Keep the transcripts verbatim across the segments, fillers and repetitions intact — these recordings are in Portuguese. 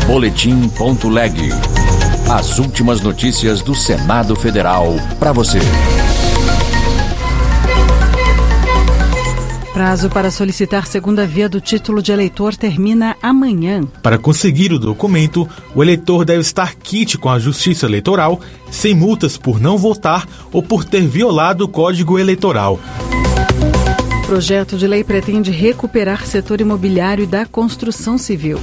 Boletim.leg. As últimas notícias do Senado Federal para você. Prazo para solicitar segunda via do título de eleitor termina amanhã. Para conseguir o documento, o eleitor deve estar quite com a Justiça Eleitoral, sem multas por não votar ou por ter violado o Código Eleitoral. O projeto de lei pretende recuperar setor imobiliário da construção civil.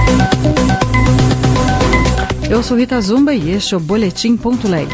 Eu sou Rita Zumba e este é o Boletim.leg.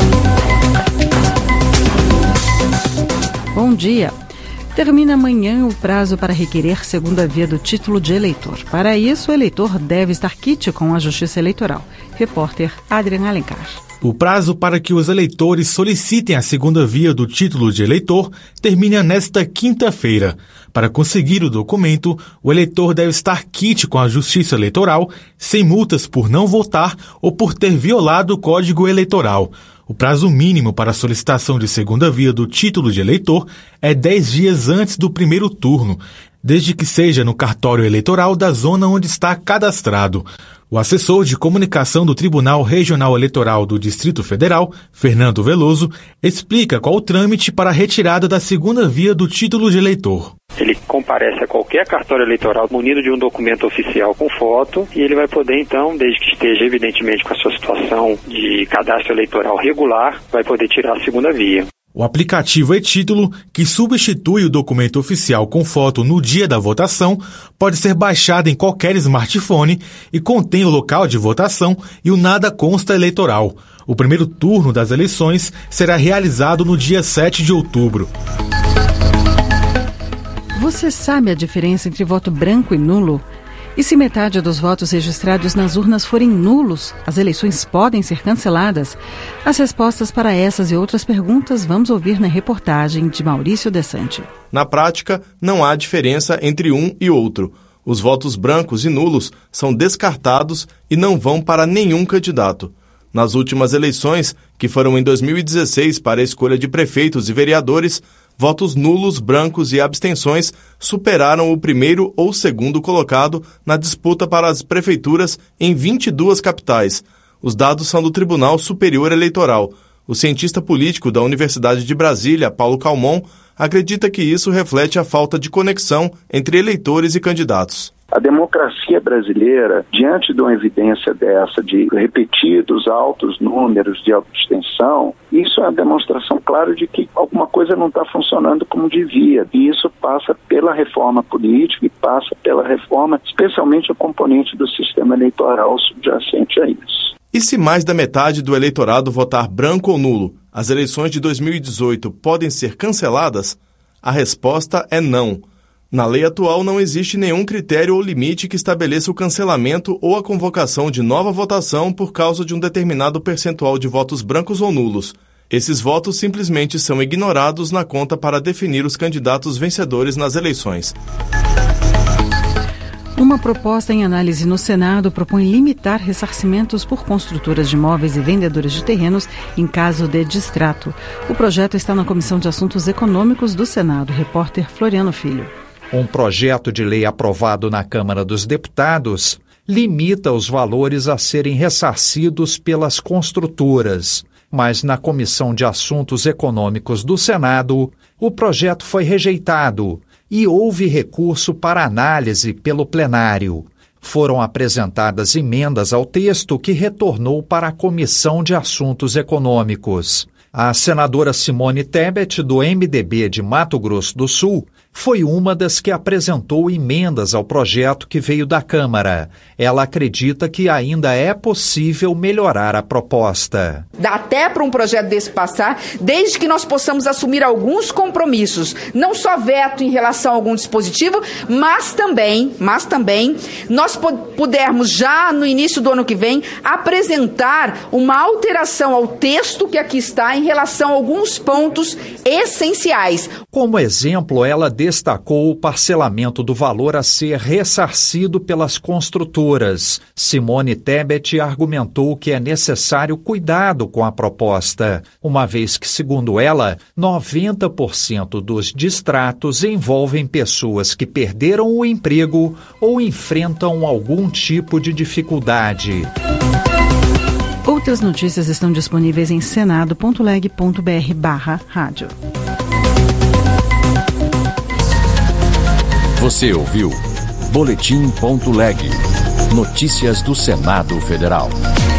Bom dia. Termina amanhã o prazo para requerer segunda via do título de eleitor. Para isso, o eleitor deve estar quite com a Justiça Eleitoral. Repórter Adrian Alencar. O prazo para que os eleitores solicitem a segunda via do título de eleitor termina nesta quinta-feira. Para conseguir o documento, o eleitor deve estar quite com a Justiça Eleitoral, sem multas por não votar ou por ter violado o Código Eleitoral. O prazo mínimo para a solicitação de segunda via do título de eleitor é dez dias antes do primeiro turno, desde que seja no cartório eleitoral da zona onde está cadastrado. O assessor de comunicação do Tribunal Regional Eleitoral do Distrito Federal, Fernando Veloso, explica qual o trâmite para a retirada da segunda via do título de eleitor. Ele comparece a qualquer cartório eleitoral munido de um documento oficial com foto e ele vai poder, então, desde que esteja evidentemente com a sua situação de cadastro eleitoral regular, vai poder tirar a segunda via. O aplicativo e-Título, que substitui o documento oficial com foto no dia da votação, pode ser baixado em qualquer smartphone e contém o local de votação e o nada consta eleitoral. O primeiro turno das eleições será realizado no dia sete de outubro. Você sabe a diferença entre voto branco e nulo? E se metade dos votos registrados nas urnas forem nulos, as eleições podem ser canceladas? As respostas para essas e outras perguntas vamos ouvir na reportagem de Maurício Desante. Na prática, não há diferença entre um e outro. Os votos brancos e nulos são descartados e não vão para nenhum candidato. Nas últimas eleições, que foram em dois mil e dezesseis para a escolha de prefeitos e vereadores, votos nulos, brancos e abstenções superaram o primeiro ou segundo colocado na disputa para as prefeituras em vinte e duas capitais. Os dados são do Tribunal Superior Eleitoral. O cientista político da Universidade de Brasília, Paulo Calmon, acredita que isso reflete a falta de conexão entre eleitores e candidatos. A democracia brasileira, diante de uma evidência dessa, de repetidos altos números de abstenção, isso é uma demonstração clara de que alguma coisa não está funcionando como devia. E isso passa pela reforma política e passa pela reforma, especialmente o componente do sistema eleitoral subjacente a isso. E se mais da metade do eleitorado votar branco ou nulo, as eleições de dois mil e dezoito podem ser canceladas? A resposta é não. Na lei atual não existe nenhum critério ou limite que estabeleça o cancelamento ou a convocação de nova votação por causa de um determinado percentual de votos brancos ou nulos. Esses votos simplesmente são ignorados na conta para definir os candidatos vencedores nas eleições. Uma proposta em análise no Senado propõe limitar ressarcimentos por construtoras de imóveis e vendedoras de terrenos em caso de distrato. O projeto está na Comissão de Assuntos Econômicos do Senado. Repórter Floriano Filho. Um projeto de lei aprovado na Câmara dos Deputados limita os valores a serem ressarcidos pelas construtoras. Mas na Comissão de Assuntos Econômicos do Senado, o projeto foi rejeitado e houve recurso para análise pelo plenário. Foram apresentadas emendas ao texto que retornou para a Comissão de Assuntos Econômicos. A senadora Simone Tebet, do M D B de Mato Grosso do Sul, foi uma das que apresentou emendas ao projeto que veio da Câmara. Ela acredita que ainda é possível melhorar a proposta. Dá até para um projeto desse passar, desde que nós possamos assumir alguns compromissos, não só veto em relação a algum dispositivo, mas também, mas também nós pudermos já no início do ano que vem apresentar uma alteração ao texto que aqui está em relação a alguns pontos essenciais. Como exemplo, ela destacou o parcelamento do valor a ser ressarcido pelas construtoras. Simone Tebet argumentou que é necessário cuidado com a proposta, uma vez que, segundo ela, noventa por cento dos distratos envolvem pessoas que perderam o emprego ou enfrentam algum tipo de dificuldade. Outras notícias estão disponíveis em senado ponto leg ponto br barra rádio. Você ouviu Boletim ponto leg. Notícias do Senado Federal.